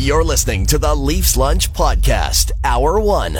You're listening to the Leafs Lunch Podcast, Hour 1.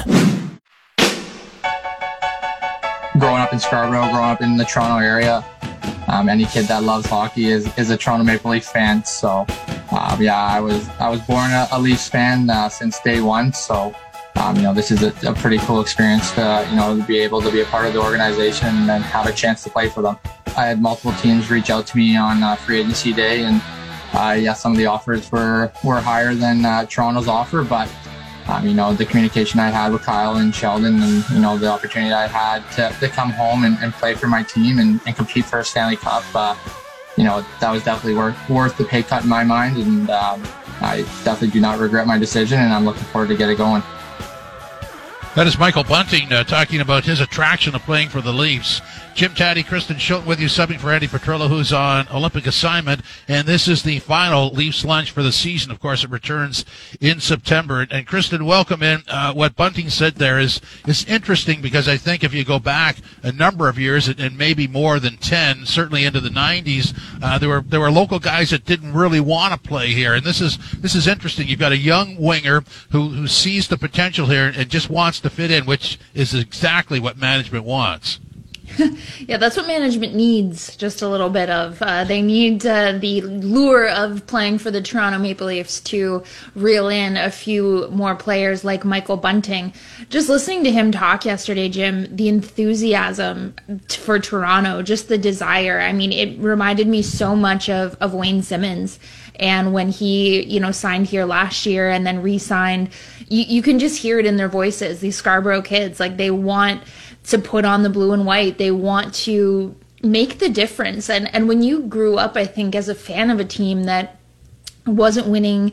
Growing up in Scarborough, growing up in the Toronto area, any kid that loves hockey is a Toronto Maple Leafs fan. So, I was born a Leafs fan since day one. So, this is a pretty cool experience to be able to be a part of the organization and then have a chance to play for them. I had multiple teams reach out to me on free agency day, and some of the offers were higher than Toronto's offer, but the communication I had with Kyle and Sheldon and, the opportunity I had to come home and play for my team and compete for a Stanley Cup, that was definitely worth the pay cut in my mind. And I definitely do not regret my decision, and I'm looking forward to get it going. That is Michael Bunting talking about his attraction of playing for the Leafs. Jim Taddy, Kristen Schulten with you, subbing for Andy Petrella, who's on Olympic assignment. And this is the final Leafs lunch for the season. Of course, it returns in September. And Kristen, welcome in. What Bunting said there is interesting, because I think if you go back a number of years, and maybe more than 10, certainly into the 90s, there were local guys that didn't really want to play here. And this is interesting. You've got a young winger who sees the potential here and just wants to fit in, which is exactly what management wants. Yeah, that's what management needs, just a little bit of. They need the lure of playing for the Toronto Maple Leafs to reel in a few more players like Michael Bunting. Just listening to him talk yesterday, Jim, the enthusiasm for Toronto, just the desire. I mean, it reminded me so much of Wayne Simmons. And when he, signed here last year and then re-signed, you can just hear it in their voices, these Scarborough kids. Like, they want to put on the blue and white. They want to make the difference. And when you grew up, I think, as a fan of a team that wasn't winning,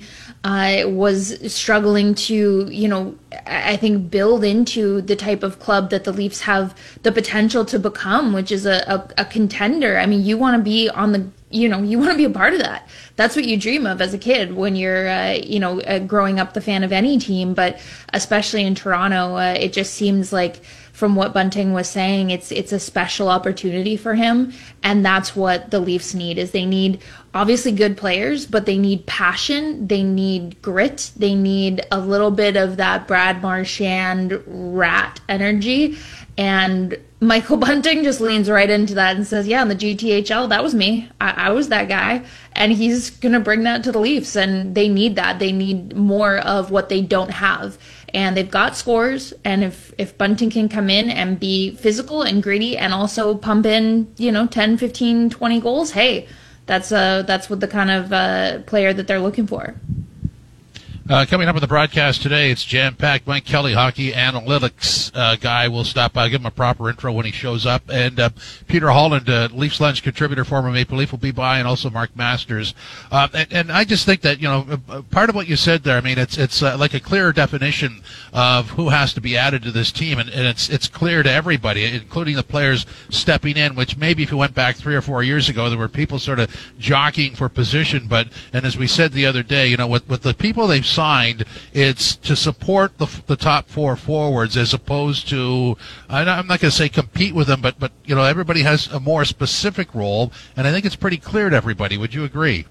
was struggling to, I think, build into the type of club that the Leafs have the potential to become, which is a contender. I mean, you want to be on the, you want to be a part of that. That's what you dream of as a kid when you're, growing up the fan of any team, but especially in Toronto, it just seems like, from what Bunting was saying, it's a special opportunity for him, and that's what the Leafs need. Is they need obviously good players, but they need passion, they need grit, they need a little bit of that Brad Marchand rat energy, and Michael Bunting just leans right into that and says, yeah, in the GTHL, that was me. I was that guy, and he's going to bring that to the Leafs, and they need that. They need more of what they don't have. And they've got scores, and if Bunting can come in and be physical and gritty and also pump in, 10, 15, 20 goals, hey, that's what the kind of player that they're looking for. Coming up on the broadcast today, it's jam-packed. Mike Kelly, hockey analytics guy, will stop by. I'll give him a proper intro when he shows up. And Peter Holland, Leafs Lunch contributor, former Maple Leaf, will be by, and also Mark Masters. And I just think that, part of what you said there, I mean, it's like a clearer definition of who has to be added to this team. And it's clear to everybody, including the players stepping in, which maybe if you went back 3 or 4 years ago, there were people sort of jockeying for position. And as we said the other day, with the people they've signed, it's to support the top 4 forwards, as opposed to, I'm not going to say compete with them, but everybody has a more specific role, and I think it's pretty clear to everybody. Would you agree?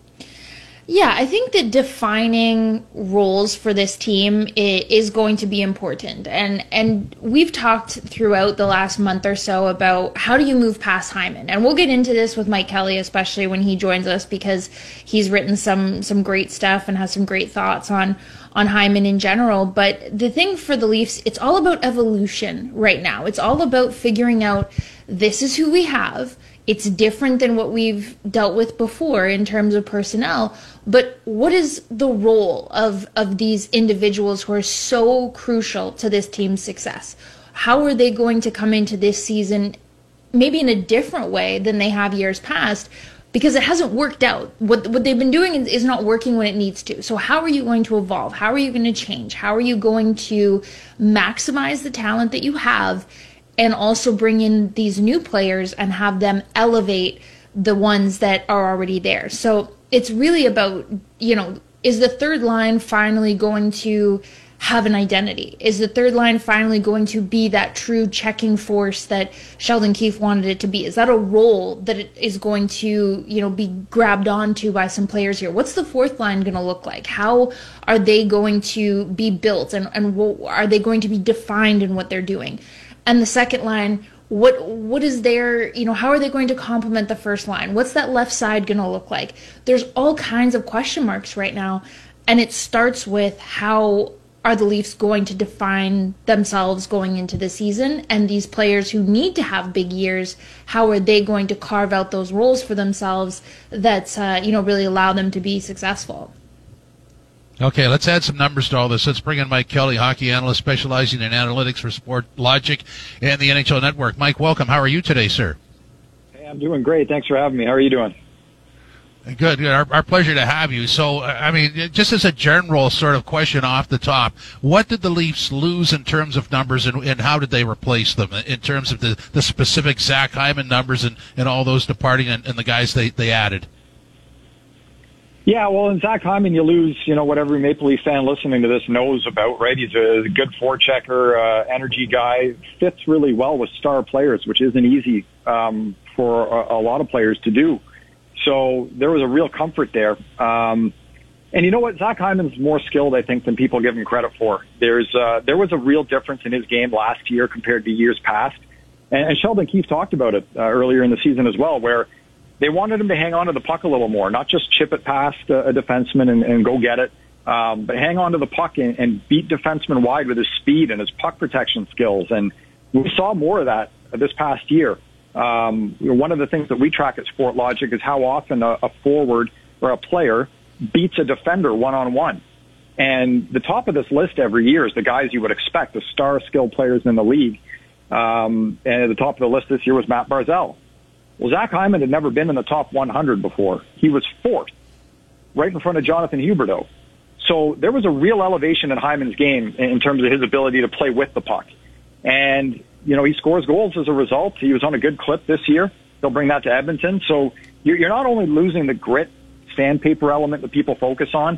Yeah, I think that defining roles for this team is going to be important. And we've talked throughout the last month or so about how do you move past Hyman. And we'll get into this with Mike Kelly, especially when he joins us, because he's written some great stuff and has some great thoughts on Hyman in general. But the thing for the Leafs, it's all about evolution right now. It's all about figuring out, this is who we have. It's different than what we've dealt with before in terms of personnel, but what is the role of these individuals who are so crucial to this team's success? How are they going to come into this season maybe in a different way than they have years past? Because it hasn't worked out. What they've been doing is not working when it needs to. So how are you going to evolve? How are you going to change? How are you going to maximize the talent that you have and also bring in these new players and have them elevate the ones that are already there? So it's really about, is the third line finally going to have an identity? Is the third line finally going to be that true checking force that Sheldon Keefe wanted it to be? Is that a role that it is going to, be grabbed onto by some players here? What's the fourth line going to look like? How are they going to be built, and are they going to be defined in what they're doing? And the second line, what is their, how are they going to complement the first line? What's that left side going to look like? There's all kinds of question marks right now, and it starts with how are the Leafs going to define themselves going into the season, and these players who need to have big years, how are they going to carve out those roles for themselves that really allow them to be successful? Okay, let's add some numbers to all this. Let's bring in Mike Kelly, hockey analyst specializing in analytics for Sportlogiq and the NHL Network. Mike, welcome. How are you today, sir? Hey, I'm doing great. Thanks for having me. How are you doing? Good. Our pleasure to have you. So, just as a general sort of question off the top, what did the Leafs lose in terms of numbers, and how did they replace them in terms of the specific Zach Hyman numbers and all those departing and the guys they added? Yeah, well, in Zach Hyman, you lose, what every Maple Leaf fan listening to this knows about, right? He's a good forechecker, energy guy, fits really well with star players, which isn't easy for a lot of players to do. So there was a real comfort there. And you know what? Zach Hyman's more skilled, I think, than people give him credit for. There was a real difference in his game last year compared to years past. And Sheldon Keefe talked about it earlier in the season as well, where they wanted him to hang on to the puck a little more, not just chip it past a defenseman and go get it, but hang on to the puck and beat defensemen wide with his speed and his puck protection skills. And we saw more of that this past year. One of the things that we track at Sportlogiq is how often a forward or a player beats a defender one-on-one. And the top of this list every year is the guys you would expect, the star skilled players in the league. And at the top of the list this year was Matt Barzal. Well, Zach Hyman had never been in the top 100 before. He was fourth, right in front of Jonathan Huberdeau. So there was a real elevation in Hyman's game in terms of his ability to play with the puck. And he scores goals as a result. He was on a good clip this year. They'll bring that to Edmonton. So you're not only losing the grit, sandpaper element that people focus on,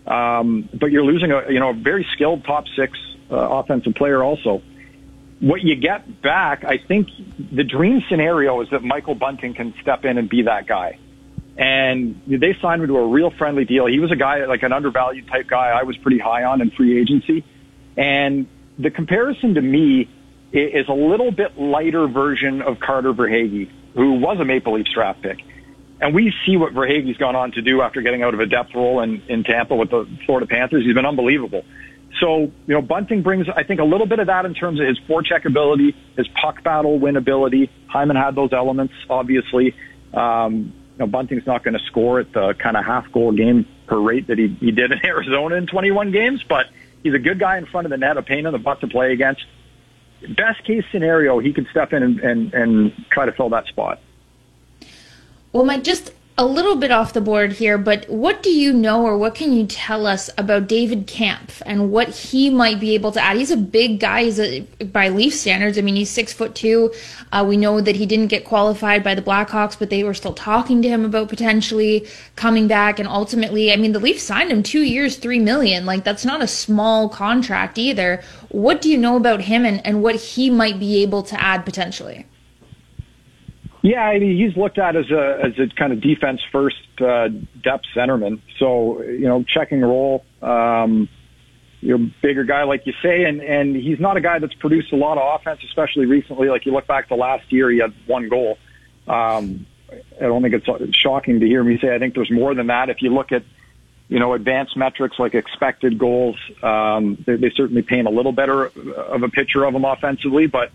but you're losing a very skilled top six offensive player also. What you get back, I think the dream scenario is that Michael Bunting can step in and be that guy. And they signed him to a real friendly deal. He was a guy, like an undervalued type guy I was pretty high on in free agency. And the comparison to me is a little bit lighter version of Carter Verhaeghe, who was a Maple Leafs draft pick. And we see what Verhaeghe's gone on to do after getting out of a depth role in Tampa with the Florida Panthers. He's been unbelievable. So, Bunting brings, I think, a little bit of that in terms of his forecheck ability, his puck battle win ability. Hyman had those elements, obviously. Bunting's not going to score at the kind of half-goal game per rate that he did in Arizona in 21 games, but he's a good guy in front of the net, a pain in the butt to play against. Best case scenario, he could step in and try to fill that spot. Well, Mike, just a little bit off the board here, but what do you know or what can you tell us about David Kampf and what he might be able to add? He's a big guy. By Leaf standards. I mean, he's 6'2". We know that he didn't get qualified by the Blackhawks, but they were still talking to him about potentially coming back. And ultimately, I mean, the Leafs signed him 2 years, $3 million. Like, that's not a small contract either. What do you know about him and what he might be able to add potentially? Yeah, I mean, he's looked at as a kind of defense first depth centerman. So, checking role, bigger guy, like you say, and he's not a guy that's produced a lot of offense, especially recently. Like you look back to last year, he had one goal. I don't think it's shocking to hear me say I think there's more than that. If you look at, advanced metrics like expected goals, they certainly paint a little better of a picture of him offensively, but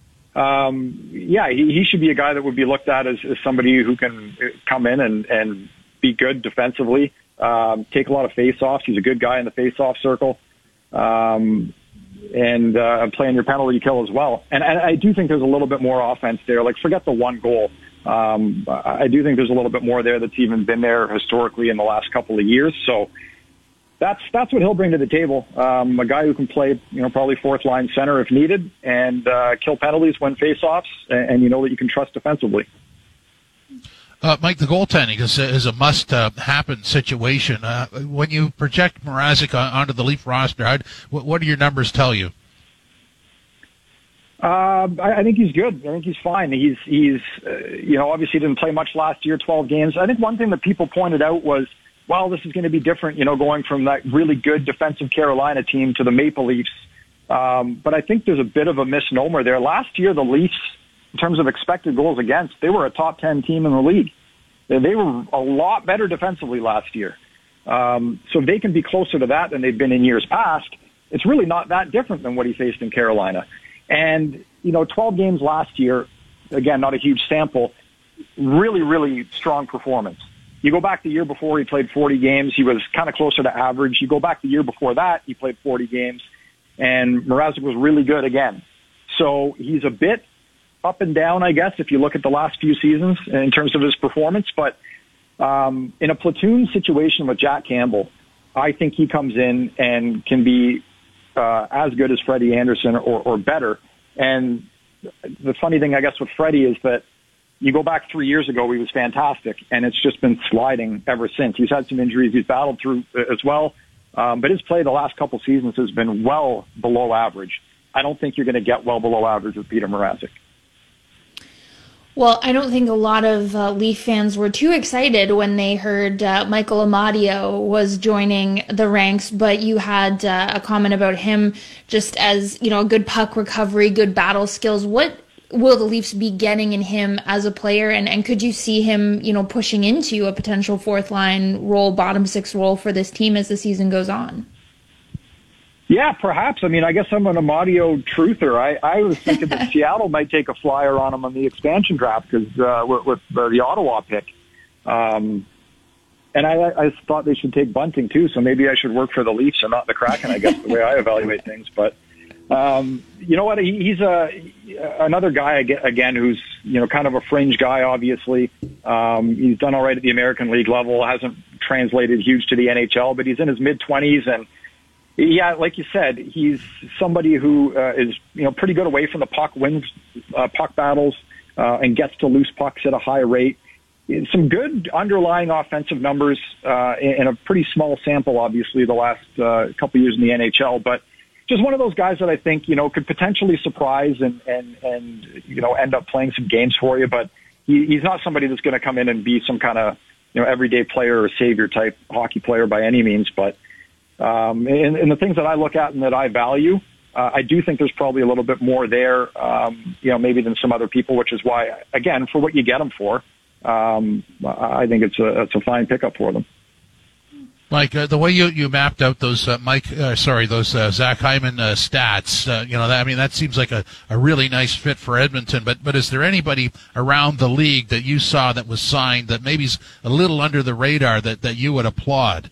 he should be a guy that would be looked at as somebody who can come in and be good defensively, take a lot of face-offs. He's a good guy in the face-off circle, and playing your penalty kill as well. And I do think there's a little bit more offense there. Like, forget the one goal. I do think there's a little bit more there that's even been there historically in the last couple of years. So that's what he'll bring to the table. A guy who can play, probably fourth line center if needed, and kill penalties, win faceoffs, and that you can trust defensively. Mike, the goaltending is a must-happen situation. When you project Mrazek onto the Leaf roster, what do your numbers tell you? I think he's good. I think he's fine. He's obviously didn't play much last year, 12 games. I think one thing that people pointed out was, well, this is going to be different, going from that really good defensive Carolina team to the Maple Leafs. But I think there's a bit of a misnomer there. Last year, the Leafs, in terms of expected goals against, they were a top 10 team in the league. They were a lot better defensively last year. So if they can be closer to that than they've been in years past, it's really not that different than what he faced in Carolina. And, 12 games last year, again, not a huge sample, really, really strong performance. You go back the year before, he played 40 games. He was kind of closer to average. You go back the year before that, he played 40 games. And Mrazek was really good again. So he's a bit up and down, I guess, if you look at the last few seasons in terms of his performance. But in a platoon situation with Jack Campbell, I think he comes in and can be as good as Freddie Anderson or better. And the funny thing, I guess, with Freddie is that you go back 3 years ago, he was fantastic, and it's just been sliding ever since. He's had some injuries he's battled through as well, but his play the last couple seasons has been well below average. I don't think you're going to get well below average with Peter Mrazek. Well, I don't think a lot of Leaf fans were too excited when they heard Michael Amadio was joining the ranks, but you had a comment about him just as, a good puck recovery, good battle skills. What will the Leafs be getting in him as a player, and could you see him, pushing into a potential fourth line role, bottom six role for this team as the season goes on? Yeah, perhaps. I mean, I guess I'm an Amadio truther. I was thinking that Seattle might take a flyer on him on the expansion draft because with the Ottawa pick. And I thought they should take Bunting too, so maybe I should work for the Leafs and not the Kraken, I guess, the way I evaluate things. But you know what? He's another guy, again, who's, kind of a fringe guy, obviously. He's done all right at the American League level, hasn't translated huge to the NHL, but he's in his mid-20s, and yeah, like you said, he's somebody who is pretty good away from the puck, wins puck battles, and gets to loose pucks at a high rate. Some good underlying offensive numbers in a pretty small sample, obviously, the last couple years in the NHL. But just one of those guys that I think could potentially surprise and end up playing some games for you. But he's not somebody that's going to come in and be some kind of everyday player or savior type hockey player by any means, but. And the things that I look at and that I value, I do think there's probably a little bit more there, maybe than some other people, which is why, again, for what you get them for, I think it's a fine pickup for them. Mike, the way you mapped out those Zach Hyman stats, that seems like a really nice fit for Edmonton. But is there anybody around the league that you saw that was signed that maybe's a little under the radar that you would applaud?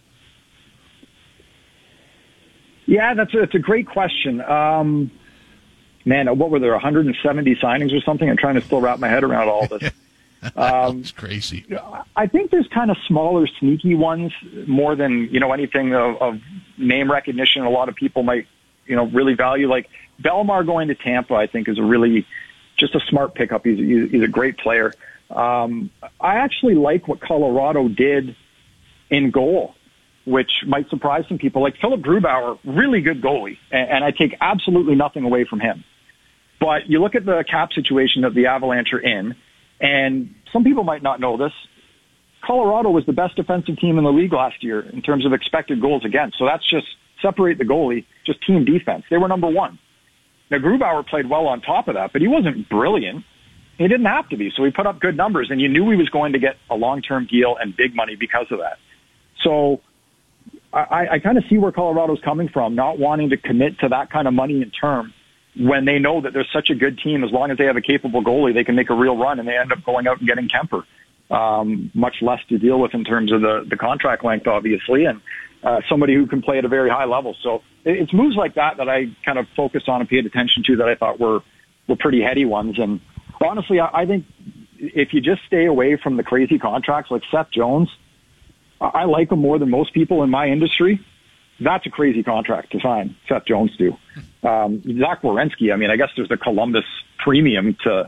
Yeah, that's a great question. Man, what were there, 170 signings or something? I'm trying to still wrap my head around all this. It's crazy. I think there's kind of smaller, sneaky ones more than, anything of name recognition a lot of people might, really value. Like Bellemare going to Tampa, I think is just a smart pickup. He's a great player. I actually like what Colorado did in goal, which might surprise some people. Like Philip Grubauer, really good goalie, and I take absolutely nothing away from him. But you look at the cap situation that the Avalanche are in, and some people might not know this. Colorado was the best defensive team in the league last year in terms of expected goals against. So that's just separate the goalie, just team defense. They were number one. Now, Grubauer played well on top of that, but he wasn't brilliant. He didn't have to be. So he put up good numbers, and you knew he was going to get a long-term deal and big money because of that. So I kind of see where Colorado's coming from, not wanting to commit to that kind of money in term when they know that they're such a good team. As long as they have a capable goalie, they can make a real run, and they end up going out and getting Kemper. Much less to deal with in terms of the contract length, obviously, and somebody who can play at a very high level. So it's moves like that I kind of focused on and paid attention to that I thought were pretty heady ones. And honestly, I think if you just stay away from the crazy contracts like Seth Jones, I like him more than most people in my industry. That's a crazy contract to sign, Seth Jones do. Zach Werenski, I guess there's the Columbus premium to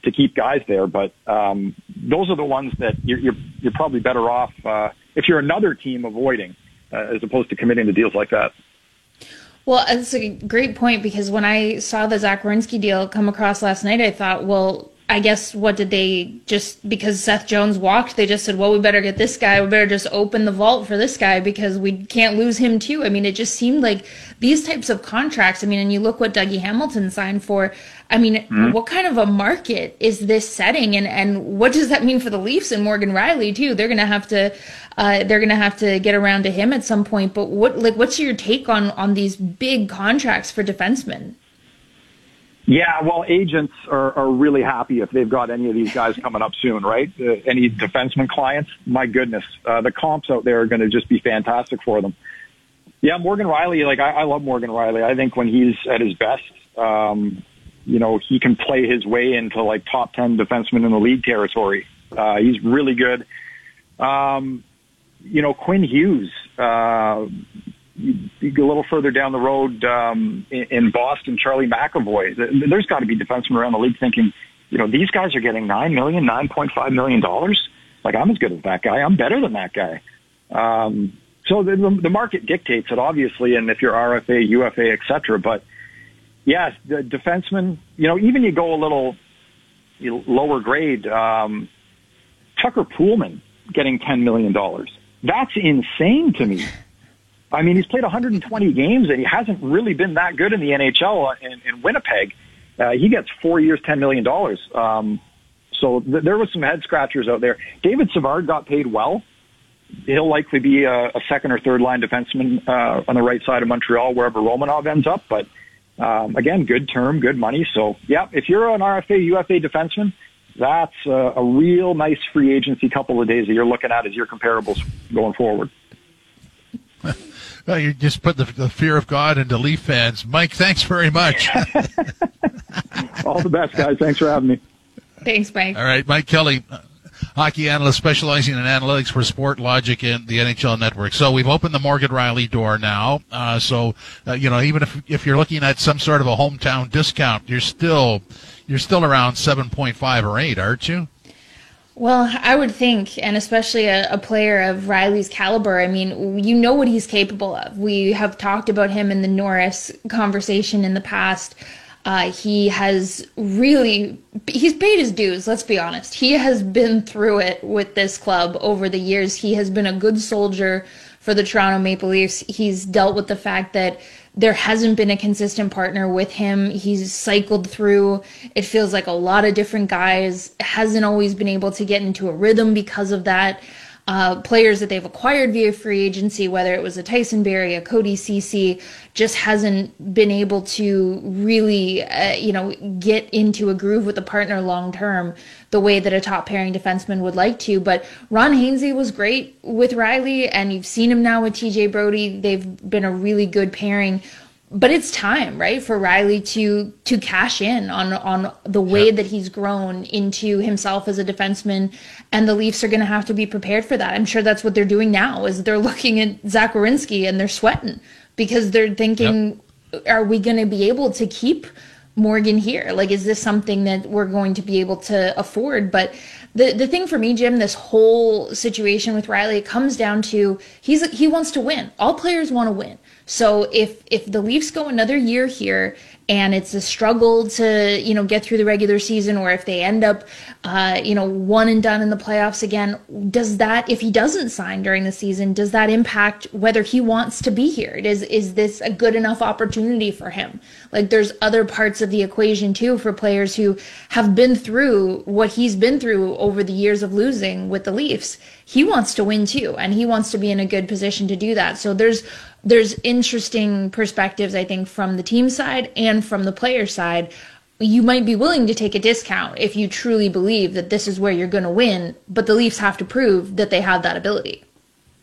to keep guys there. But those are the ones that you're probably better off if you're another team avoiding as opposed to committing to deals like that. Well, that's a great point, because when I saw the Zach Werenski deal come across last night, I thought, well, I guess what did they just, because Seth Jones walked, they just said, well, we better get this guy. We better just open the vault for this guy because we can't lose him too. I mean, it just seemed like these types of contracts, I mean, and you look what Dougie Hamilton signed for. I mean, what kind of a market is this setting, and what does that mean for the Leafs and Morgan Rielly too? They're gonna have to get around to him at some point. But what's your take on these big contracts for defensemen? Yeah, well, agents are really happy if they've got any of these guys coming up soon, right? Any defenseman clients, my goodness, the comps out there are going to just be fantastic for them. Yeah, Morgan Rielly, like I love Morgan Rielly. I think when he's at his best, he can play his way into like top 10 defenseman in the league territory. He's really good. Quinn Hughes, you go a little further down the road in Boston, Charlie McAvoy. There's got to be defensemen around the league thinking, these guys are getting $9.5 million. Like, I'm as good as that guy. I'm better than that guy. So the market dictates it, obviously, and if you're RFA, UFA, et cetera. But, yes, the defenseman, even you go a little lower grade, Tucker Poolman getting $10 million. That's insane to me. I mean, he's played 120 games, and he hasn't really been that good in the NHL in Winnipeg. He gets 4 years, $10 million. So there was some head-scratchers out there. David Savard got paid well. He'll likely be a second or third line defenseman on the right side of Montreal, wherever Romanov ends up. But, again, good term, good money. So, yeah, if you're an RFA, UFA defenseman, that's a real nice free agency couple of days that you're looking at as your comparables going forward. Well, you just put the fear of God into Leaf fans. Mike, thanks very much. All the best, guys. Thanks for having me. Thanks, Mike. All right, Mike Kelly, hockey analyst specializing in analytics for Sportlogic and the NHL Network. So we've opened the Morgan Rielly door now. Even if you're looking at some sort of a hometown discount, you're still around 7.5 or 8, aren't you? Well, I would think, and especially a player of Rielly's caliber, I mean, you know what he's capable of. We have talked about him in the Norris conversation in the past. He's paid his dues, let's be honest. He has been through it with this club over the years. He has been a good soldier for the Toronto Maple Leafs. He's dealt with the fact that there hasn't been a consistent partner with him. He's cycled through, it feels like, a lot of different guys, hasn't always been able to get into a rhythm because of that. Players that they've acquired via free agency, whether it was a Tyson Barrie, a Cody Ceci, just hasn't been able to really, get into a groove with a partner long term the way that a top pairing defenseman would like to. But Ron Hainsey was great with Rielly, and you've seen him now with TJ Brodie. They've been a really good pairing. But it's time, right, for Rielly to cash in on the way that he's grown into himself as a defenseman, and the Leafs are going to have to be prepared for that. I'm sure that's what they're doing now, is they're looking at Zach Werenski and they're sweating because they're thinking, are we going to be able to keep Morgan here? Like, is this something that we're going to be able to afford? But the thing for me, Jim, this whole situation with Rielly, it comes down to he wants to win. All players want to win. So if the Leafs go another year here and it's a struggle to, get through the regular season, or if they end up, one and done in the playoffs again, does that, if he doesn't sign during the season, does that impact whether he wants to be here? Is this a good enough opportunity for him? Like, there's other parts of the equation too for players who have been through what he's been through over the years of losing with the Leafs. He wants to win too, and he wants to be in a good position to do that. So there's interesting perspectives, I think, from the team side and from the player side. You might be willing to take a discount if you truly believe that this is where you're going to win, but the Leafs have to prove that they have that ability.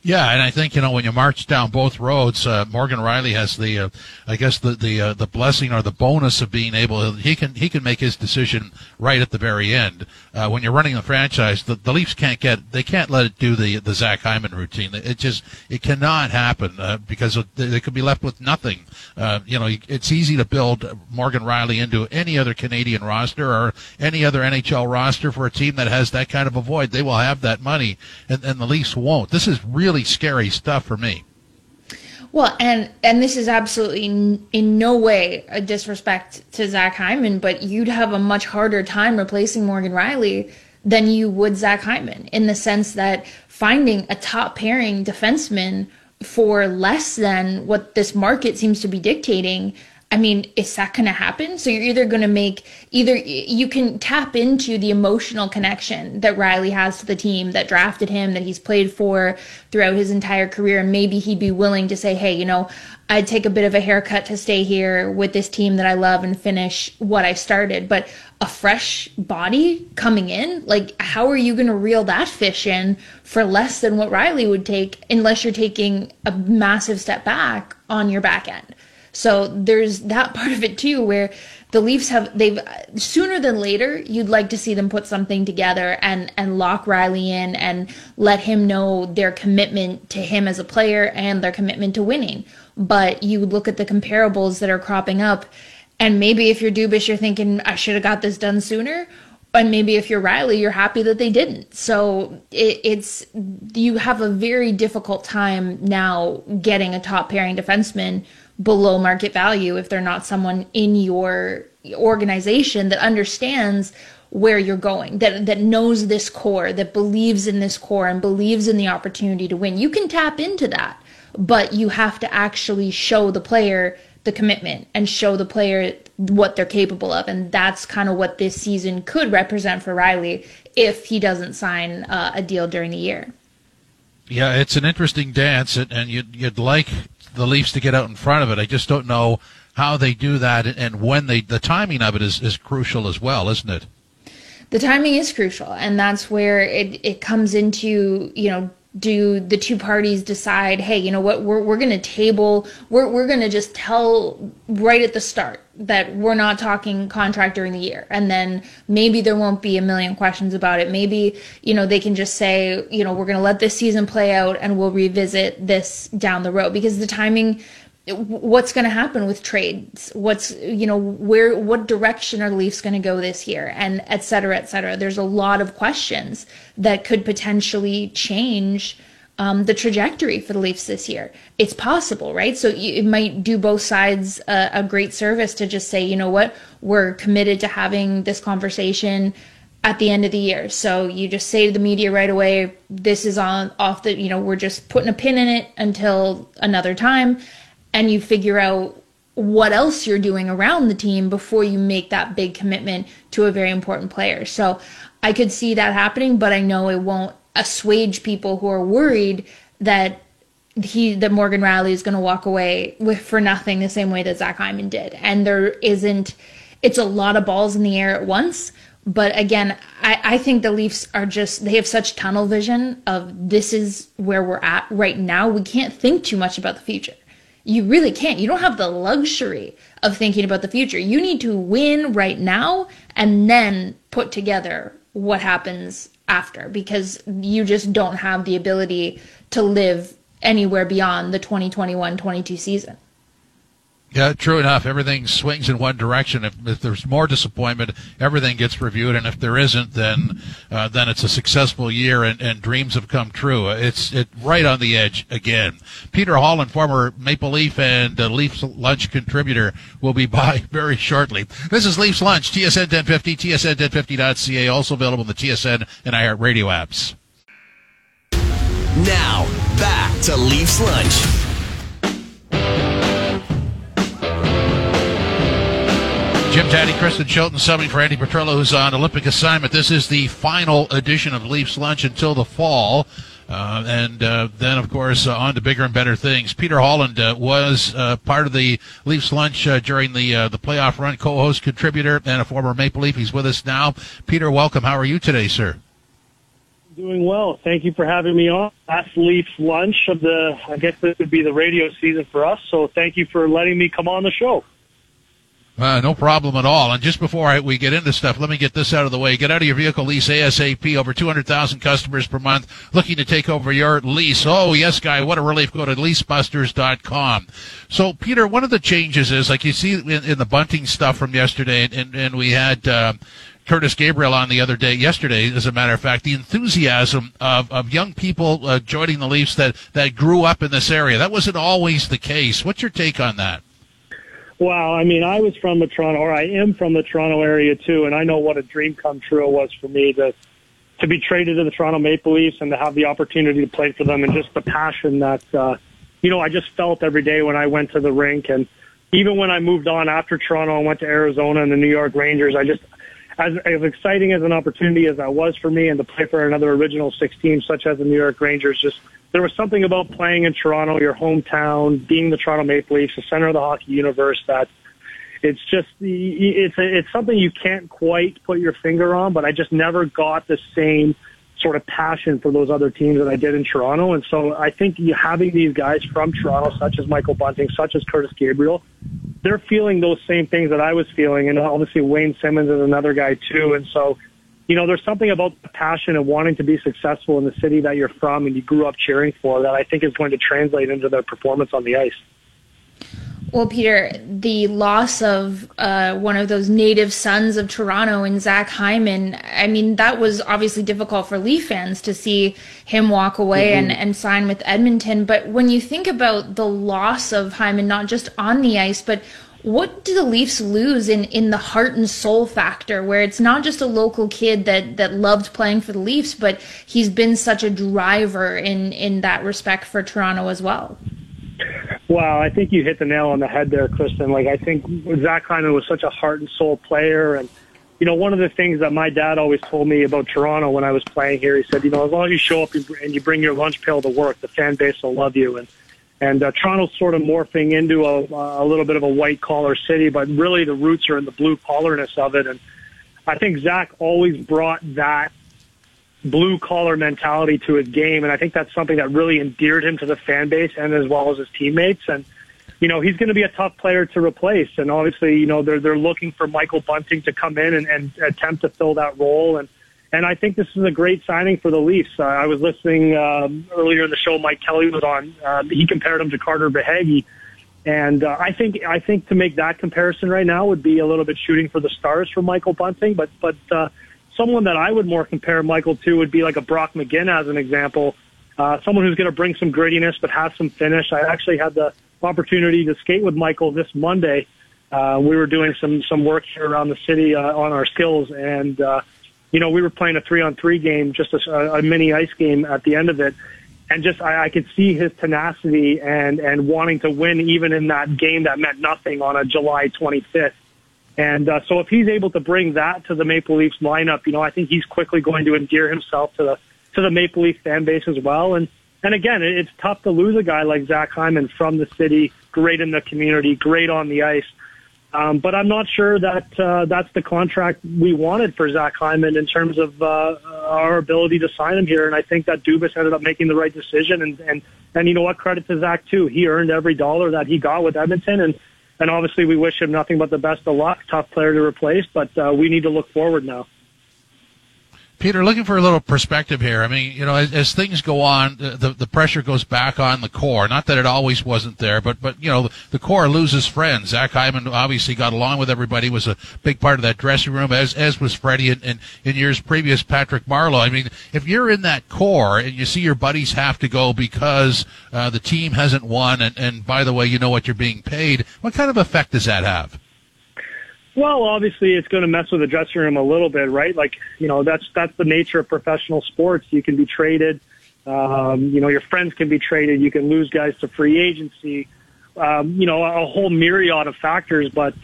Yeah, and I think, when you march down both roads, Morgan Riley has the blessing or the bonus of being able, he can make his decision right at the very end. When you're running the franchise, the Leafs can't let it do the Zach Hyman routine. It cannot happen, because they could be left with nothing. It's easy to build Morgan Riley into any other Canadian roster or any other NHL roster for a team that has that kind of a void. They will have that money, and the Leafs won't. This is really scary stuff for me. Well, and this is absolutely in no way a disrespect to Zach Hyman, but you'd have a much harder time replacing Morgan Riley than you would Zach Hyman, in the sense that finding a top pairing defenseman for less than what this market seems to be dictating, I mean, is that going to happen? So you're either going to you can tap into the emotional connection that Riley has to the team that drafted him, that he's played for throughout his entire career. And maybe he'd be willing to say, hey, I'd take a bit of a haircut to stay here with this team that I love and finish what I started. But a fresh body coming in, how are you going to reel that fish in for less than what Riley would take, unless you're taking a massive step back on your back end? So there's that part of it too, where the Leafs they've sooner than later, you'd like to see them put something together and lock Riley in and let him know their commitment to him as a player and their commitment to winning. But you look at the comparables that are cropping up, and maybe if you're Dubas, you're thinking, I should have got this done sooner. And maybe if you're Riley, you're happy that they didn't. So you have a very difficult time now getting a top pairing defenseman below market value if they're not someone in your organization that understands where you're going, that knows this core, that believes in this core and believes in the opportunity to win. You can tap into that, but you have to actually show the player the commitment and show the player what they're capable of. And that's kind of what this season could represent for Riley if he doesn't sign a deal during the year. Yeah, it's an interesting dance, and you'd like the Leafs to get out in front of it. I just don't know how they do that, and when the timing of it is crucial as well, isn't it? The timing is crucial, and that's where it comes into, do the two parties decide, hey, you know what, we're going to table, we're going to just tell right at the start that we're not talking contract during the year, and then maybe there won't be a million questions about it. Maybe, they can just say, we're going to let this season play out and we'll revisit this down the road, because the timing, what's going to happen with trades, what direction are the Leafs going to go this year, and et cetera, et cetera. There's a lot of questions that could potentially change the trajectory for the Leafs this year. It's possible, right? So it might do both sides a great service to just say, you know what, we're committed to having this conversation at the end of the year. So you just say to the media right away, this is we're just putting a pin in it until another time. And you figure out what else you're doing around the team before you make that big commitment to a very important player. So I could see that happening, but I know it won't assuage people who are worried that Morgan Riley is going to walk away for nothing, the same way that Zach Hyman did. And it's a lot of balls in the air at once. But again, I think the Leafs they have such tunnel vision of this is where we're at right now. We can't think too much about the future. You really can't. You don't have the luxury of thinking about the future. You need to win right now and then put together what happens after, because you just don't have the ability to live anywhere beyond the 2021-22 season. Yeah, true enough. Everything swings in one direction. If there's more disappointment, everything gets reviewed, and if there isn't, then it's a successful year and dreams have come true. It's right on the edge again. Peter Holland, former Maple Leaf and Leafs Lunch contributor, will be by very shortly. This is Leafs Lunch, TSN 1050, TSN1050.ca, also available in the TSN and iHeartRadio apps. Now, back to Leafs Lunch. Jim Taddy, Kristen Shelton, subbing for Andy Petrillo, who's on Olympic assignment. This is the final edition of Leafs Lunch until the fall. And then, of course, on to bigger and better things. Peter Holland was part of the Leafs Lunch during the playoff run, co-host, contributor, and a former Maple Leaf. He's with us now. Peter, welcome. How are you today, sir? Doing well. Thank you for having me on. Last Leafs lunch of I guess this would be the radio season for us, so thank you for letting me come on the show. No problem at all. And just before we get into stuff, let me get this out of the way. Get out of your vehicle lease ASAP. Over 200,000 customers per month looking to take over your lease. Oh, yes, Guy, what a relief. Go to leasebusters.com. So, Peter, one of the changes is, like you see in the bunting stuff from yesterday, and we had Curtis Gabriel on yesterday, as a matter of fact, the enthusiasm of young people joining the Leafs that grew up in this area. That wasn't always the case. What's your take on that? Well, I mean, I was from I am from the Toronto area too, and I know what a dream come true it was for me to be traded to the Toronto Maple Leafs and to have the opportunity to play for them, and just the passion that, I just felt every day when I went to the rink. And even when I moved on after Toronto and went to Arizona and the New York Rangers, as exciting as an opportunity as that was for me, and to play for another Original Six team such as the New York Rangers, there was something about playing in Toronto, your hometown, being the Toronto Maple Leafs, the center of the hockey universe, that it's something you can't quite put your finger on, but I just never got the same sort of passion for those other teams that I did in Toronto. And so I think having these guys from Toronto, such as Michael Bunting, such as Curtis Gabriel, they're feeling those same things that I was feeling. And obviously Wayne Simmons is another guy too. And so, there's something about the passion of wanting to be successful in the city that you're from and you grew up cheering for that I think is going to translate into their performance on the ice. Well, Peter, the loss of one of those native sons of Toronto in Zach Hyman, I mean, that was obviously difficult for Leaf fans to see him walk away and sign with Edmonton. But when you think about the loss of Hyman, not just on the ice, but what do the Leafs lose in the heart and soul factor, where it's not just a local kid that loved playing for the Leafs, but he's been such a driver in that respect for Toronto as well? Well, I think you hit the nail on the head there, Kristen. Like, I think Zach Hyman was such a heart and soul player. And, one of the things that my dad always told me about Toronto when I was playing here, he said, as long as you show up and you bring your lunch pail to work, the fan base will love you. And Toronto's sort of morphing into a little bit of a white-collar city, but really the roots are in the blue-collarness of it. And I think Zach always brought that blue-collar mentality to his game, and I think that's something that really endeared him to the fan base and as well as his teammates. And, he's going to be a tough player to replace. And obviously, they're looking for Michael Bunting to come in and attempt to fill that role. And I think this is a great signing for the Leafs. I was listening earlier in the show. Mike Kelly was on. He compared him to Carter Verhaeghe, and I think to make that comparison right now would be a little bit shooting for the stars for Michael Bunting. But someone that I would more compare Michael to would be like a Brock McGinn as an example. Someone who's going to bring some grittiness but have some finish. I actually had the opportunity to skate with Michael this Monday. We were doing some work here around the city on our skills, and we were playing a 3-on-3 game, just a mini ice game at the end of it. And just I could see his tenacity and wanting to win even in that game that meant nothing on a July 25th. And so if he's able to bring that to the Maple Leafs lineup, I think he's quickly going to endear himself to the Maple Leaf fan base as well. And again, it's tough to lose a guy like Zach Hyman from the city, great in the community, great on the ice. But I'm not sure that that's the contract we wanted for Zach Hyman in terms of our ability to sign him here. And I think that Dubas ended up making the right decision. And you know what? Credit to Zach, too. He earned every dollar that he got with Edmonton. And obviously we wish him nothing but the best of luck. Tough player to replace, but we need to look forward now. Peter, looking for a little perspective here. I mean, as things go on, the pressure goes back on the core. Not that it always wasn't there, but the core loses friends. Zach Hyman obviously got along with everybody, was a big part of that dressing room, as was Freddie and in years previous, Patrick Marleau. I mean, if you're in that core and you see your buddies have to go because the team hasn't won, and by the way, you know what you're being paid, what kind of effect does that have? Well, obviously, it's going to mess with the dressing room a little bit, right? Like, that's the nature of professional sports. You can be traded. Your friends can be traded. You can lose guys to free agency. A whole myriad of factors. But,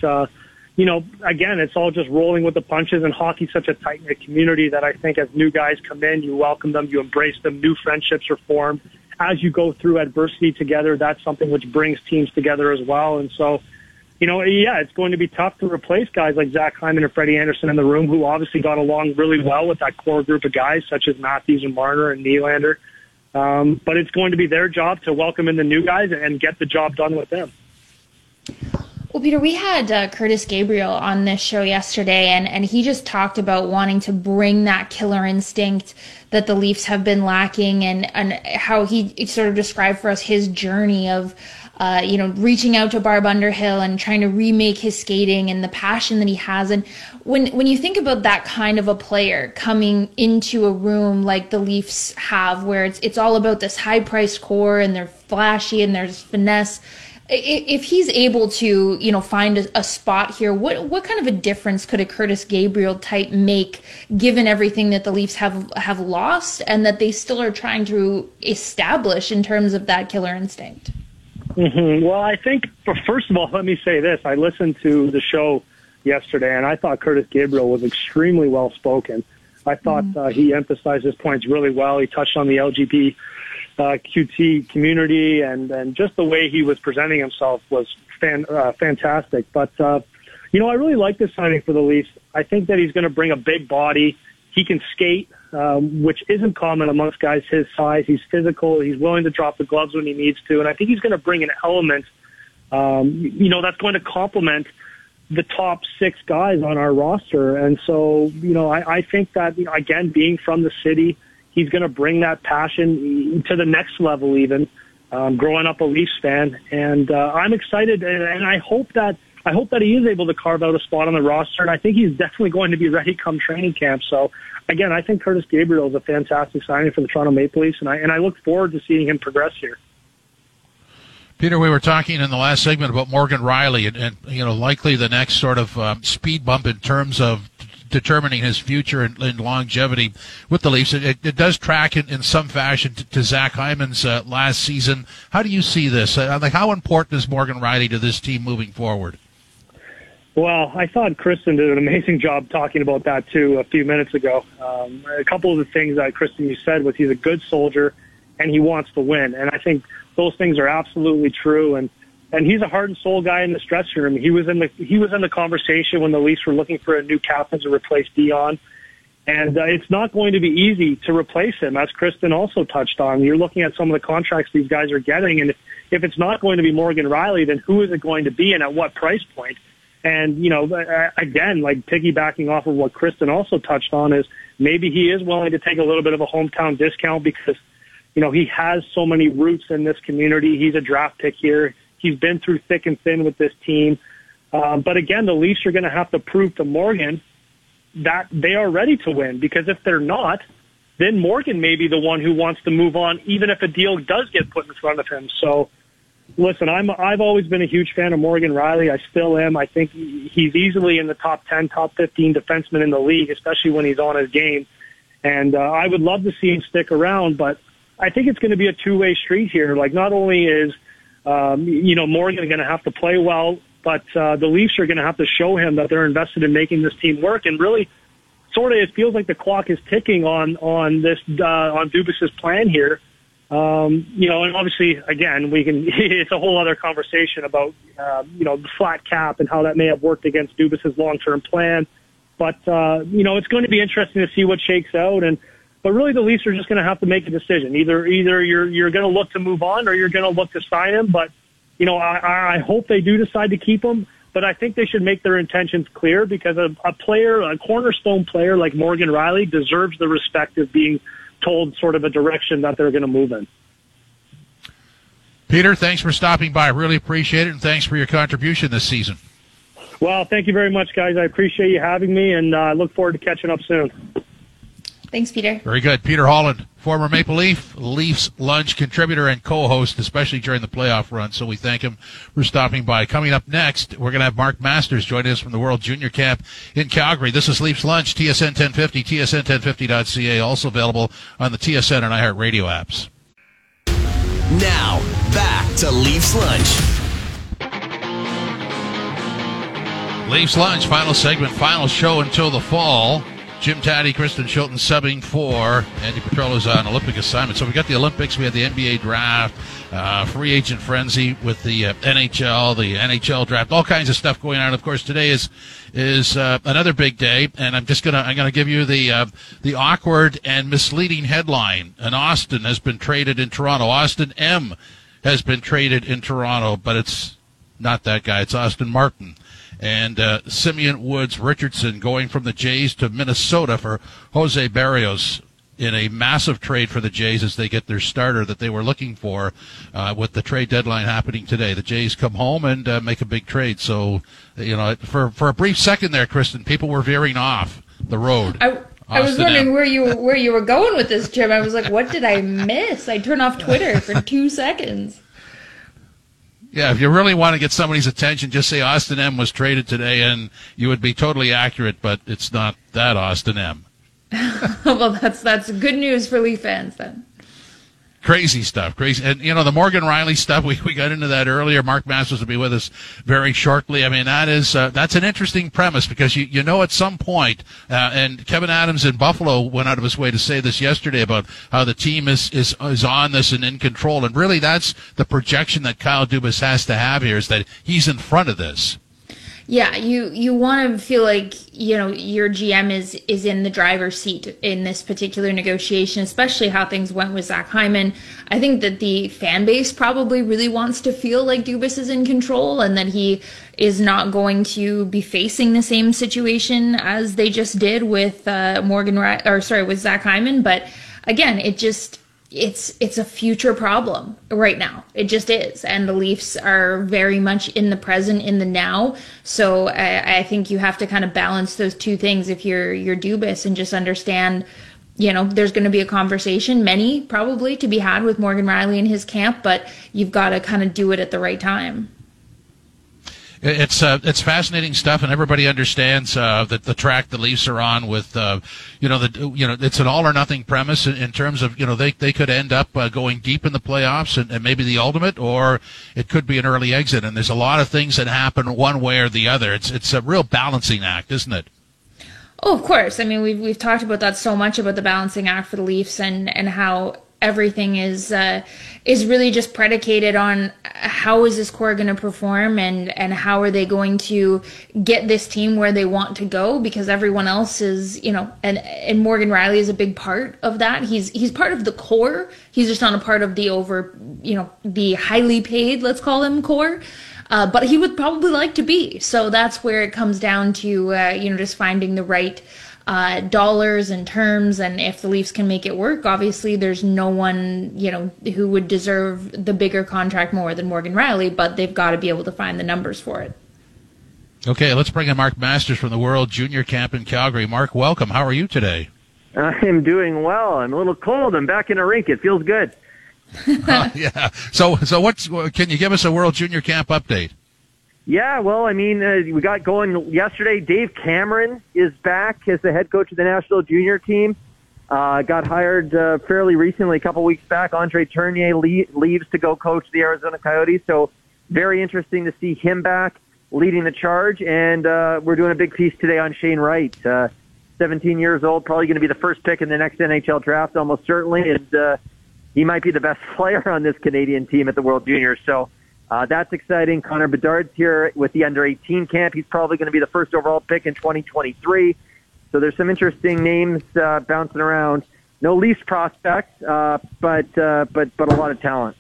again, it's all just rolling with the punches. And hockey's such a tight-knit community that I think as new guys come in, you welcome them, you embrace them, new friendships are formed. As you go through adversity together, that's something which brings teams together as well. And so, it's going to be tough to replace guys like Zach Hyman and Freddie Anderson in the room, who obviously got along really well with that core group of guys, such as Matthews and Marner and Nylander. But it's going to be their job to welcome in the new guys and get the job done with them. Well, Peter, we had Curtis Gabriel on this show yesterday, and he just talked about wanting to bring that killer instinct that the Leafs have been lacking, and how he sort of described for us his journey of reaching out to Barb Underhill and trying to remake his skating and the passion that he has. And when you think about that kind of a player coming into a room like the Leafs have, where it's all about this high-priced core and they're flashy and there's finesse, if he's able to, find a spot here, what kind of a difference could a Curtis Gabriel type make, given everything that the Leafs have lost and that they still are trying to establish in terms of that killer instinct? Mm-hmm. Well, I think, first of all, let me say this. I listened to the show yesterday, and I thought Curtis Gabriel was extremely well-spoken. I thought he emphasized his points really well. He touched on the LGBT QT community, and just the way he was presenting himself was fantastic. But, I really like this signing for the Leafs. I think that he's going to bring a big body. He can skate, which isn't common amongst guys his size. He's physical. He's willing to drop the gloves when he needs to. And I think he's going to bring an element, that's going to complement the top 6 guys on our roster. And so, I think that, again, being from the city, he's going to bring that passion to the next level even, growing up a Leafs fan. And I'm excited, and I hope that he is able to carve out a spot on the roster, and I think he's definitely going to be ready come training camp. So, again, I think Curtis Gabriel is a fantastic signing for the Toronto Maple Leafs, and I look forward to seeing him progress here. Peter, we were talking in the last segment about Morgan Rielly and likely the next sort of speed bump in terms of determining his future and longevity with the Leafs. It does track in some fashion to Zach Hyman's last season. How do you see this? How important is Morgan Rielly to this team moving forward? Well, I thought Kristen did an amazing job talking about that, too, a few minutes ago. A couple of the things that, Kristen, you said was he's a good soldier and he wants to win. And I think those things are absolutely true. And he's a heart and soul guy in the dressing room. He was in the conversation when the Leafs were looking for a new captain to replace Dion. And it's not going to be easy to replace him, as Kristen also touched on. You're looking at some of the contracts these guys are getting. And if it's not going to be Morgan Rielly, then who is it going to be and at what price point? And, again, like piggybacking off of what Kristen also touched on, is maybe he is willing to take a little bit of a hometown discount because, he has so many roots in this community. He's a draft pick here. He's been through thick and thin with this team. But again, the Leafs are going to have to prove to Morgan that they are ready to win, because if they're not, then Morgan may be the one who wants to move on, even if a deal does get put in front of him. So, listen, I've always been a huge fan of Morgan Rielly. I still am. I think he's easily in the top 10, top 15 defensemen in the league, especially when he's on his game. And I would love to see him stick around, but I think it's going to be a two-way street here. Like, not only is, Morgan going to have to play well, but the Leafs are going to have to show him that they're invested in making this team work. And really, sort of, it feels like the clock is ticking on Dubas's plan here. And obviously, again, it's a whole other conversation about, the flat cap and how that may have worked against Dubas's long-term plan. But, it's going to be interesting to see what shakes out. But really, the Leafs are just going to have to make a decision. Either you're going to look to move on or you're going to look to sign him. But, I hope they do decide to keep him. But I think they should make their intentions clear, because a cornerstone player like Morgan Rielly deserves the respect of being told sort of a direction that they're going to move in. Peter, thanks for stopping by. Really appreciate it, and thanks for your contribution this season. Well, thank you very much, guys. I appreciate you having me, and I look forward to catching up soon. Thanks, Peter. Very good. Peter Holland, former Maple Leaf, Leafs Lunch contributor and co-host, especially during the playoff run, so we thank him for stopping by. Coming up next, we're going to have Mark Masters joining us from the World Junior Camp in Calgary. This is Leafs Lunch, TSN 1050, tsn1050.ca, also available on the TSN and iHeartRadio apps. Now, back to Leafs Lunch. Leafs Lunch, final segment, final show until the fall. Jim Taddy, Kristen Shilton subbing for Andy Petrola's on Olympic assignment. So we got the Olympics, we had the NBA draft, free agent frenzy with the NHL draft, all kinds of stuff going on. Of course, today is another big day, and I'm gonna give you the awkward and misleading headline. An Austin has been traded in Toronto. Austin M has been traded in Toronto, but it's not that guy. It's Austin Martin. And Simeon Woods Richardson going from the Jays to Minnesota for Jose Barrios in a massive trade for the Jays as they get their starter that they were looking for with the trade deadline happening today. The Jays come home and make a big trade. So, for a brief second there, Kristen, people were veering off the road. I was wondering where you were going with this, Jim. I was like, what did I miss? I turned off Twitter for 2 seconds. Yeah, if you really want to get somebody's attention, just say Austin M was traded today, and you would be totally accurate, but it's not that Austin M. Well, that's good news for Leaf fans, then. Crazy stuff, crazy. And, the Morgan Riley stuff, we got into that earlier. Mark Masters will be with us very shortly. I mean, that's an interesting premise because at some point, and Kevin Adams in Buffalo went out of his way to say this yesterday about how the team is on this and in control. And really that's the projection that Kyle Dubas has to have here, is that he's in front of this. Yeah, you want to feel like, your GM is in the driver's seat in this particular negotiation, especially how things went with Zach Hyman. I think that the fan base probably really wants to feel like Dubas is in control and that he is not going to be facing the same situation as they just did with with Zach Hyman. But again, it's a future problem right now. It just is. And the Leafs are very much in the present, in the now. So I think you have to kind of balance those two things if you're Dubas, and just understand, there's going to be a conversation, many probably, to be had with Morgan Riley and his camp, but you've got to kind of do it at the right time. It's fascinating stuff, and everybody understands that the track the Leafs are on with it's an all or nothing premise in terms of they could end up going deep in the playoffs and maybe the ultimate, or it could be an early exit. And there's a lot of things that happen one way or the other. It's a real balancing act, isn't it? Oh, of course. I mean, we've talked about that so much, about the balancing act for the Leafs and how everything is really just predicated on how is this core going to perform and how are they going to get this team where they want to go, because everyone else is, and Morgan Riley is a big part of that. He's part of the core. He's just not a part of the highly paid, let's call him, core. But he would probably like to be. So that's where it comes down to, just finding the right dollars and terms, and if the Leafs can make it work, obviously there's no one, who would deserve the bigger contract more than Morgan Riley, but they've got to be able to find the numbers for it. Okay, let's bring in Mark Masters from the World Junior Camp in Calgary. Mark, welcome. How are you today? I'm doing well. I'm a little cold. I'm back in a rink. It feels good. Yeah. So can you give us a World Junior Camp update? Yeah, well, I mean, we got going yesterday. Dave Cameron is back as the head coach of the national junior team. Got hired fairly recently, a couple weeks back. Andre Tournier leaves to go coach the Arizona Coyotes. So very interesting to see him back leading the charge. And we're doing a big piece today on Shane Wright, 17 years old, probably going to be the first pick in the next NHL draft, almost certainly. And he might be the best player on this Canadian team at the World Juniors. So that's exciting. Connor Bedard's here with the under-18 camp. He's probably going to be the first overall pick in 2023. So there's some interesting names bouncing around. No Leafs prospects, but a lot of talent.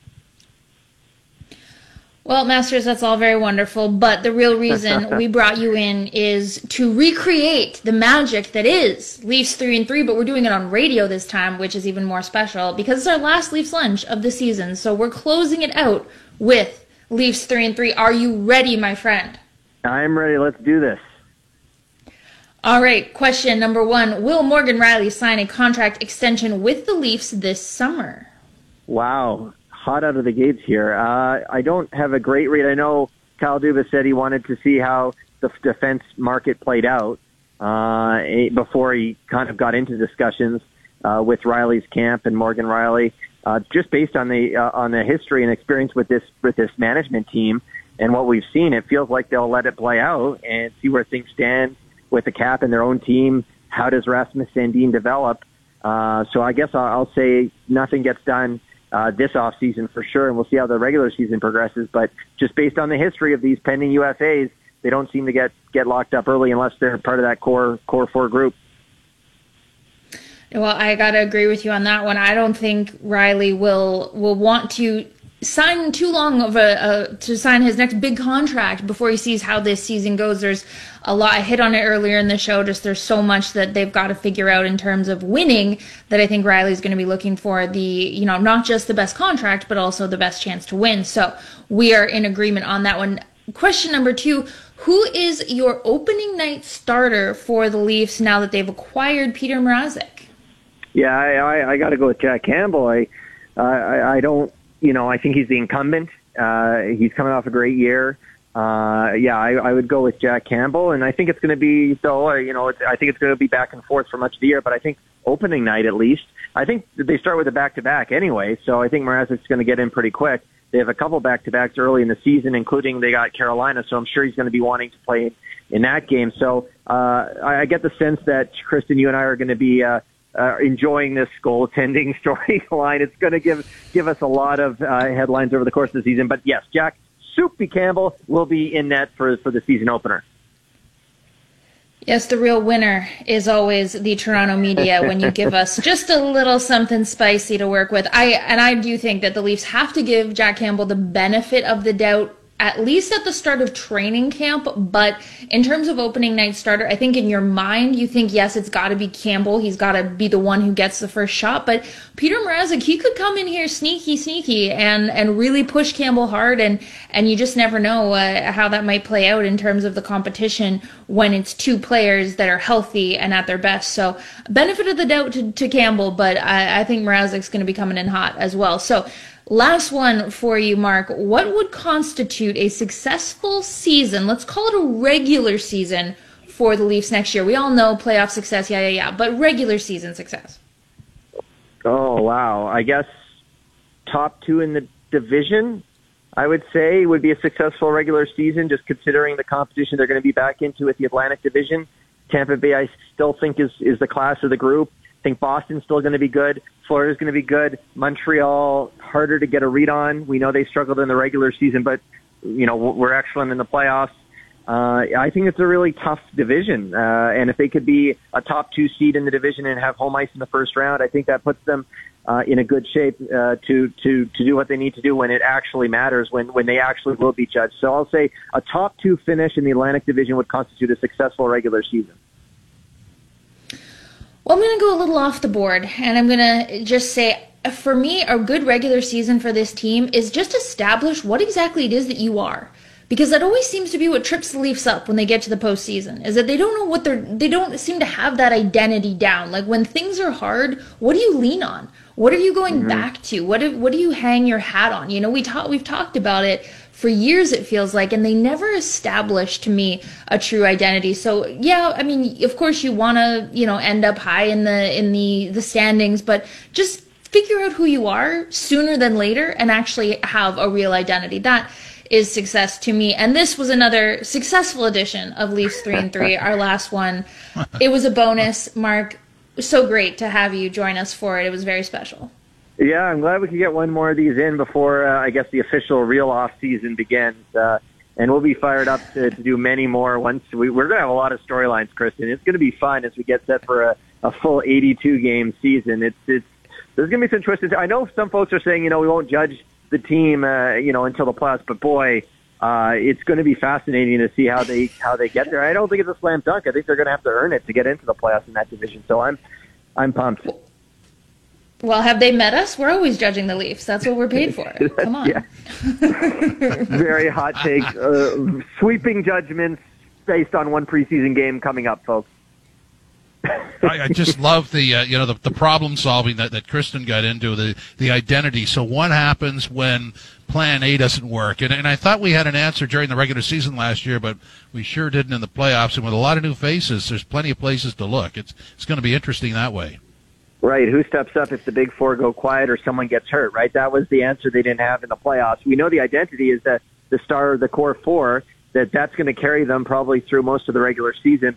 Well, Masters, that's all very wonderful, but the real reason we brought you in is to recreate the magic that is Leafs 3-3, but we're doing it on radio this time, which is even more special because it's our last Leafs lunch of the season. So we're closing it out with Leafs 3-3. Are you ready, my friend? I'm ready. Let's do this. All right. Question number 1. Will Morgan Riley sign a contract extension with the Leafs this summer? Wow. Hot out of the gates here. I don't have a great read. I know Kyle Dubas said he wanted to see how the defense market played out before he kind of got into discussions with Riley's camp and Morgan Riley. Just based on the history and experience with this management team and what we've seen, it feels like they'll let it play out and see where things stand with the cap and their own team how does Rasmus Sandin develop? So I guess I'll say nothing gets done this offseason for sure, and we'll see how the regular season progresses. But just based on the history of these pending UFAs, they don't seem to get locked up early unless they're part of that core four group. Well, I got to agree with you on that one. I don't think Riley will want to sign too long of to sign his next big contract before he sees how this season goes. There's a lot. I hit on it earlier in the show. Just there's so much that they've got to figure out in terms of winning that I think Riley's going to be looking for not just the best contract, but also the best chance to win. So we are in agreement on that one. Question number 2, who is your opening night starter for the Leafs now that they've acquired Peter Mrazek? Yeah, I got to go with Jack Campbell. I don't, I think he's the incumbent. He's coming off a great year. I would go with Jack Campbell, and I think it's going to be, I think it's going to be back and forth for much of the year, but I think opening night at least, I think they start with a back-to-back anyway, so I think Mrazek's going to get in pretty quick. They have a couple back-to-backs early in the season, including they got Carolina, so I'm sure he's going to be wanting to play in that game. So I get the sense that, Kristen, you and I are going to be enjoying this goaltending storyline. It's going to give us a lot of headlines over the course of the season. But yes, Jack Soupy Campbell will be in net for the season opener. Yes, the real winner is always the Toronto media when you give us just a little something spicy to work with. I do think that the Leafs have to give Jack Campbell the benefit of the doubt, at least at the start of training camp. But in terms of opening night starter, I think in your mind, you think, yes, it's got to be Campbell. He's got to be the one who gets the first shot. But Peter Mrazek, he could come in here sneaky and really push Campbell hard. And you just never know how that might play out in terms of the competition when it's two players that are healthy and at their best. So benefit of the doubt to Campbell, but I think Mrazek's going to be coming in hot as well. So last one for you, Mark. What would constitute a successful season? Let's call it a regular season for the Leafs next year. We all know playoff success, but regular season success. Oh, wow. I guess top 2 in the division, I would say, would be a successful regular season, just considering the competition they're going to be back into with the Atlantic Division. Tampa Bay, I still think, is the class of the group. I think Boston's still going to be good. Florida's going to be good. Montreal, harder to get a read on. We know they struggled in the regular season, but, we're excellent in the playoffs. I think it's a really tough division. And if they could be a top 2 seed in the division and have home ice in the first round, I think that puts them in a good shape to do what they need to do when it actually matters, when they actually will be judged. So I'll say a top 2 finish in the Atlantic Division would constitute a successful regular season. Well, I'm going to go a little off the board, and I'm going to just say, for me, a good regular season for this team is just establish what exactly it is that you are. Because that always seems to be what trips the Leafs up when they get to the postseason, is that they don't know they don't seem to have that identity down. Like when things are hard, what do you lean on? What are you going back to? What do you hang your hat on? We've talked about it for years, it feels like, and they never established to me a true identity. So yeah, I mean, of course you want to, end up high in the standings, but just figure out who you are sooner than later and actually have a real identity. That is success to me. And this was another successful edition of Leafs 3 and 3, our last one. It was a bonus, Mark. So great to have you join us for it. It was very special. Yeah, I'm glad we could get one more of these in before, I guess, the official real off season begins. And we'll be fired up to do many more once we're going to have a lot of storylines, Kristen. It's going to be fun as we get set for a full 82-game season. There's going to be some twists. I know some folks are saying, we won't judge the team, until the playoffs, but boy, it's going to be fascinating to see how they get there. I don't think it's a slam dunk. I think they're going to have to earn it to get into the playoffs in that division. So I'm pumped. Well, have they met us? We're always judging the Leafs. That's what we're paid for. Come on. Yeah. Very hot take. Sweeping judgments based on one preseason game coming up, folks. I just love the problem solving that Kristen got into, the identity. So what happens when Plan A doesn't work? And I thought we had an answer during the regular season last year, but we sure didn't in the playoffs. And with a lot of new faces, there's plenty of places to look. It's going to be interesting that way. Right. Who steps up if the big four go quiet or someone gets hurt, right? That was the answer they didn't have in the playoffs. We know the identity is that the star of the core four, that's going to carry them probably through most of the regular season. But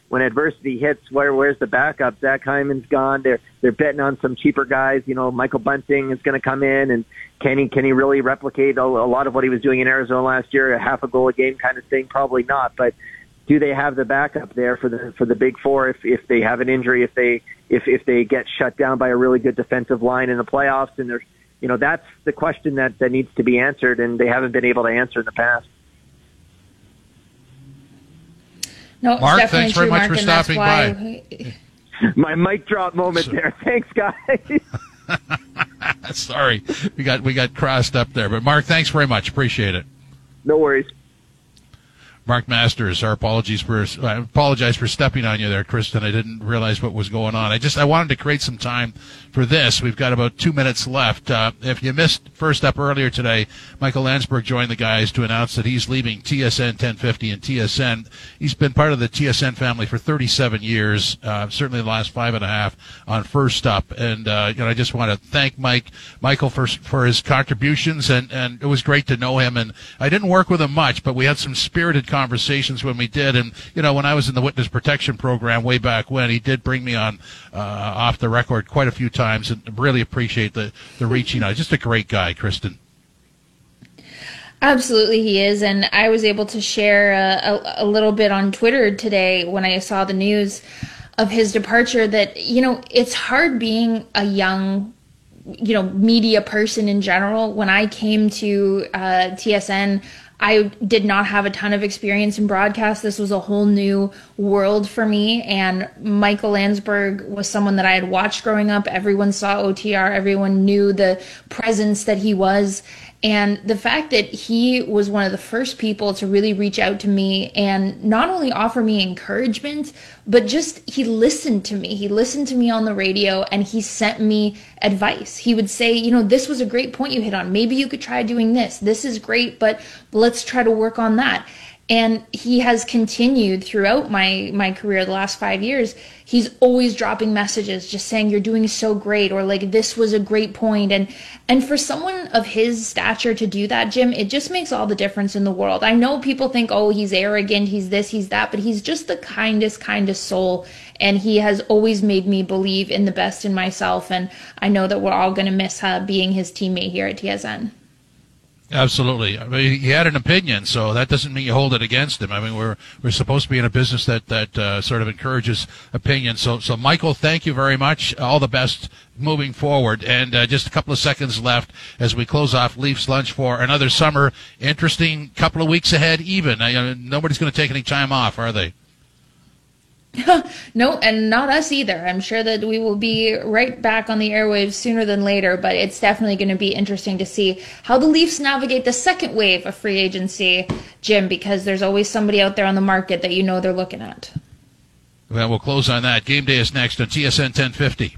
when adversity hits, where's the backup? Zach Hyman's gone. They're betting on some cheaper guys. Michael Bunting is going to come in, and can he really replicate a lot of what he was doing in Arizona last year, a half a goal a game kind of thing? Probably not. But do they have the backup there for the big four if they have an injury, if they get shut down by a really good defensive line in the playoffs? And there's that's the question that needs to be answered, and they haven't been able to answer in the past. No, Mark, thanks very much for stopping by. My mic drop moment there. Thanks, guys. Sorry, we got crossed up there, but Mark, thanks very much. Appreciate it. No worries. Mark Masters, I apologize for stepping on you there, Kristen. I didn't realize what was going on. I wanted to create some time for this. We've got about 2 minutes left. If you missed first up earlier today, Michael Landsberg joined the guys to announce that he's leaving TSN 1050 and TSN. He's been part of the TSN family for 37 years, certainly the last 5.5 on First Up. And, I just want to thank Michael for his contributions, and it was great to know him. And I didn't work with him much, but we had some spirited conversations when we did. And, when I was in the witness protection program way back when, he did bring me on off the record quite a few times, and really appreciate the reaching out. Just a great guy, Kristen. Absolutely, he is. And I was able to share a little bit on Twitter today when I saw the news of his departure that, it's hard being a young media person in general. When I came to TSN, I did not have a ton of experience in broadcast. This was a whole new world for me. And Michael Landsberg was someone that I had watched growing up. Everyone saw OTR. Everyone knew the presence that he was. And the fact that he was one of the first people to really reach out to me and not only offer me encouragement, but just he listened to me. He listened to me on the radio, and he sent me advice. He would say, this was a great point you hit on. Maybe you could try doing this. This is great, but let's try to work on that. And he has continued throughout my career the last 5 years. He's always dropping messages just saying, you're doing so great, or like, this was a great point. And for someone of his stature to do that, Jim, it just makes all the difference in the world. I know people think, oh, he's arrogant, he's this, he's that, but he's just the kindest soul. And he has always made me believe in the best in myself. And I know that we're all going to miss being his teammate here at TSN. Absolutely. I mean, he had an opinion, so that doesn't mean you hold it against him. I mean, we're supposed to be in a business that sort of encourages opinion. So Michael, thank you very much. All the best moving forward. And just a couple of seconds left as we close off Leafs Lunch for another summer. Interesting couple of weeks ahead even. Nobody's going to take any time off, are they? No, and not us either. I'm sure that we will be right back on the airwaves sooner than later, but it's definitely going to be interesting to see how the Leafs navigate the second wave of free agency, Jim, because there's always somebody out there on the market that they're looking at. Well, we'll close on that. Game day is next on TSN 1050.